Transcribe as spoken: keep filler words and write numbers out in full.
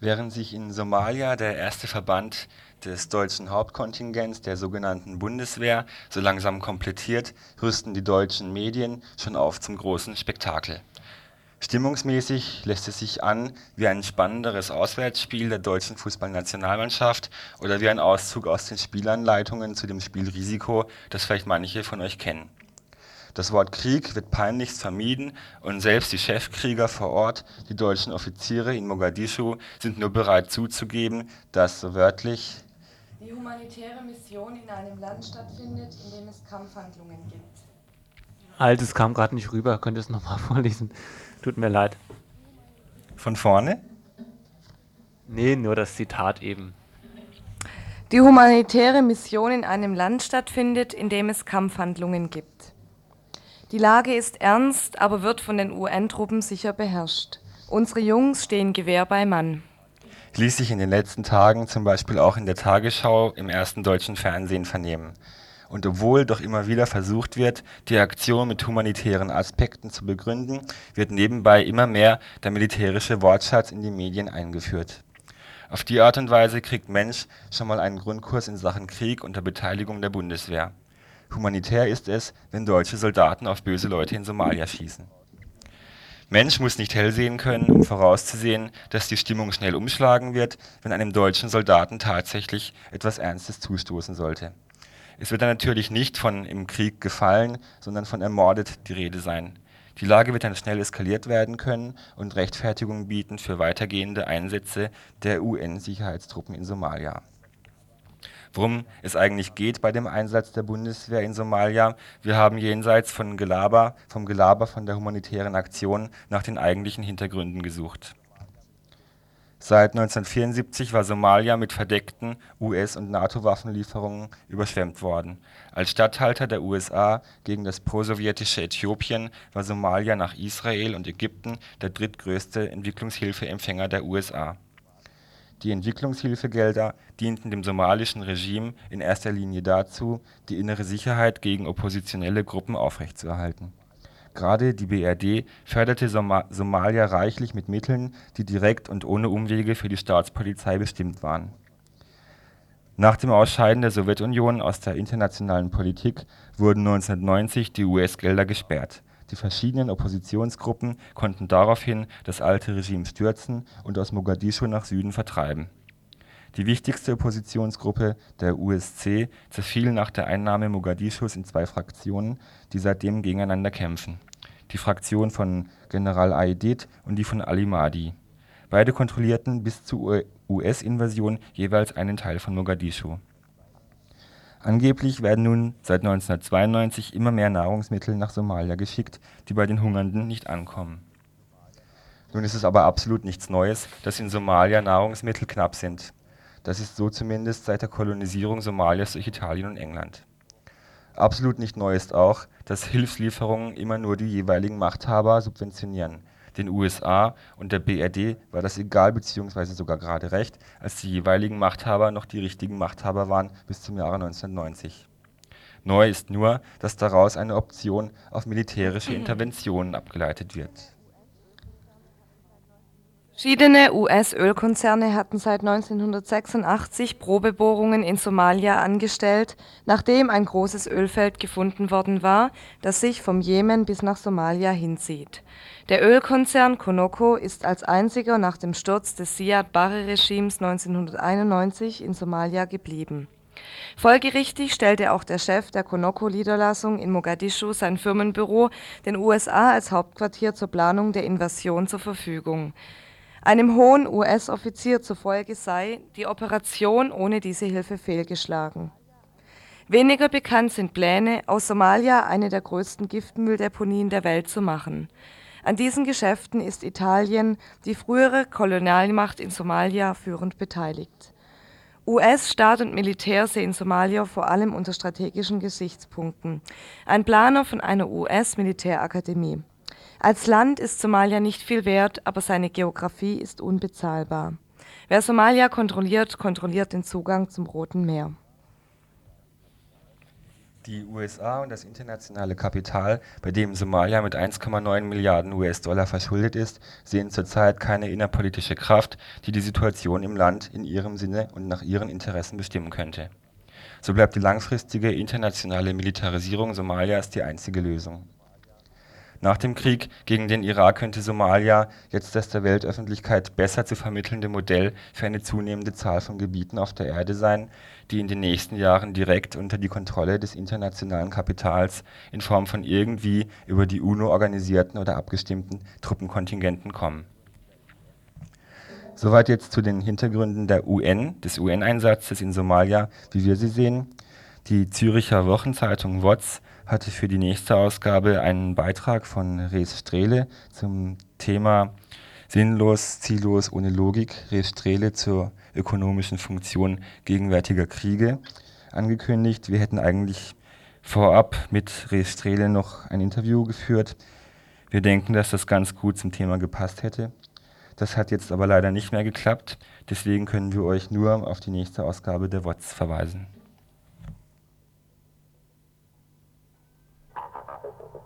Während sich in Somalia der erste Verband des deutschen Hauptkontingents, der sogenannten Bundeswehr, so langsam komplettiert, rüsten die deutschen Medien schon auf zum großen Spektakel. Stimmungsmäßig lässt es sich an wie ein spannenderes Auswärtsspiel der deutschen Fußballnationalmannschaft oder wie ein Auszug aus den Spielanleitungen zu dem Spiel Risiko, das vielleicht manche von euch kennen. Das Wort Krieg wird peinlichst vermieden und selbst die Chefkrieger vor Ort, die deutschen Offiziere in Mogadischu, sind nur bereit zuzugeben, dass, so wörtlich, die humanitäre Mission in einem Land stattfindet, in dem es Kampfhandlungen gibt. Alt, es kam gerade nicht rüber. Könnt ihr es nochmal vorlesen? Tut mir leid. Von vorne? Nee, nur das Zitat eben. Die humanitäre Mission in einem Land stattfindet, in dem es Kampfhandlungen gibt. Die Lage ist ernst, aber wird von den U N-Truppen sicher beherrscht. Unsere Jungs stehen Gewehr bei Mann. Ließ sich in den letzten Tagen zum Beispiel auch in der Tagesschau im ersten deutschen Fernsehen vernehmen. Und obwohl doch immer wieder versucht wird, die Aktion mit humanitären Aspekten zu begründen, wird nebenbei immer mehr der militärische Wortschatz in die Medien eingeführt. Auf die Art und Weise kriegt Mensch schon mal einen Grundkurs in Sachen Krieg unter Beteiligung der Bundeswehr. Humanitär ist es, wenn deutsche Soldaten auf böse Leute in Somalia schießen. Mensch muss nicht hell sehen können, um vorauszusehen, dass die Stimmung schnell umschlagen wird, wenn einem deutschen Soldaten tatsächlich etwas Ernstes zustoßen sollte. Es wird dann natürlich nicht von im Krieg gefallen, sondern von ermordet die Rede sein. Die Lage wird dann schnell eskaliert werden können und Rechtfertigung bieten für weitergehende Einsätze der U N-Sicherheitstruppen in Somalia. Worum es eigentlich geht bei dem Einsatz der Bundeswehr in Somalia: Wir haben jenseits von Gelaber, vom Gelaber von der humanitären Aktion nach den eigentlichen Hintergründen gesucht. Seit neunzehnhundertvierundsiebzig war Somalia mit verdeckten U S- und NATO-Waffenlieferungen überschwemmt worden. Als Statthalter der U S A gegen das prosowjetische Äthiopien war Somalia nach Israel und Ägypten der drittgrößte Entwicklungshilfeempfänger der U S A. Die Entwicklungshilfegelder dienten dem somalischen Regime in erster Linie dazu, die innere Sicherheit gegen oppositionelle Gruppen aufrechtzuerhalten. Gerade die B R D förderte Soma Somalia reichlich mit Mitteln, die direkt und ohne Umwege für die Staatspolizei bestimmt waren. Nach dem Ausscheiden der Sowjetunion aus der internationalen Politik wurden neunzehnhundertneunzig die U S-Gelder gesperrt. Die verschiedenen Oppositionsgruppen konnten daraufhin das alte Regime stürzen und aus Mogadischu nach Süden vertreiben. Die wichtigste Oppositionsgruppe, der U S C, zerfiel nach der Einnahme Mogadischus in zwei Fraktionen, die seitdem gegeneinander kämpfen: die Fraktion von General Aidid und die von Ali Mahdi. Beide kontrollierten bis zur U S-Invasion jeweils einen Teil von Mogadischu. Angeblich werden nun seit neunzehnhundertzweiundneunzig immer mehr Nahrungsmittel nach Somalia geschickt, die bei den Hungernden nicht ankommen. Nun ist es aber absolut nichts Neues, dass in Somalia Nahrungsmittel knapp sind. Das ist so zumindest seit der Kolonisierung Somalias durch Italien und England. Absolut nicht neu ist auch, dass Hilfslieferungen immer nur die jeweiligen Machthaber subventionieren. Den U S A und der B R D war das egal bzw. sogar gerade recht, als die jeweiligen Machthaber noch die richtigen Machthaber waren bis zum Jahre neunzehnhundertneunzig. Neu ist nur, dass daraus eine Option auf militärische Interventionen abgeleitet wird. Verschiedene U S-Ölkonzerne hatten seit neunzehnhundertsechsundachtzig Probebohrungen in Somalia angestellt, nachdem ein großes Ölfeld gefunden worden war, das sich vom Jemen bis nach Somalia hinzieht. Der Ölkonzern Conoco ist als einziger nach dem Sturz des Siad-Barre-Regimes neunzehnhunderteinundneunzig in Somalia geblieben. Folgerichtig stellte auch der Chef der Conoco-Niederlassung in Mogadischu sein Firmenbüro den U S A als Hauptquartier zur Planung der Invasion zur Verfügung. Einem hohen U S-Offizier zufolge sei die Operation ohne diese Hilfe fehlgeschlagen. Weniger bekannt sind Pläne, aus Somalia eine der größten Giftmülldeponien der Welt zu machen. An diesen Geschäften ist Italien, die frühere Kolonialmacht in Somalia, führend beteiligt. U S-Staat und Militär sehen Somalia vor allem unter strategischen Gesichtspunkten. Ein Planer von einer U S-Militärakademie. Als Land ist Somalia nicht viel wert, aber seine Geografie ist unbezahlbar. Wer Somalia kontrolliert, kontrolliert den Zugang zum Roten Meer. Die U S A und das internationale Kapital, bei dem Somalia mit eins Komma neun Milliarden U S-Dollar verschuldet ist, sehen zurzeit keine innerpolitische Kraft, die die Situation im Land in ihrem Sinne und nach ihren Interessen bestimmen könnte. So bleibt die langfristige internationale Militarisierung Somalias die einzige Lösung. Nach dem Krieg gegen den Irak könnte Somalia jetzt das der Weltöffentlichkeit besser zu vermittelnde Modell für eine zunehmende Zahl von Gebieten auf der Erde sein, die in den nächsten Jahren direkt unter die Kontrolle des internationalen Kapitals in Form von irgendwie über die UNO organisierten oder abgestimmten Truppenkontingenten kommen. Soweit jetzt zu den Hintergründen der U N, des U N-Einsatzes in Somalia, wie wir sie sehen. Die Züricher Wochenzeitung W O Z hatte für die nächste Ausgabe einen Beitrag von Rees Strehle zum Thema Sinnlos, ziellos, ohne Logik, Rees Strehle zur ökonomischen Funktion gegenwärtiger Kriege angekündigt. Wir hätten eigentlich vorab mit Rees Strehle noch ein Interview geführt. Wir denken, dass das ganz gut zum Thema gepasst hätte. Das hat jetzt aber leider nicht mehr geklappt, deswegen können wir euch nur auf die nächste Ausgabe der W O Z verweisen.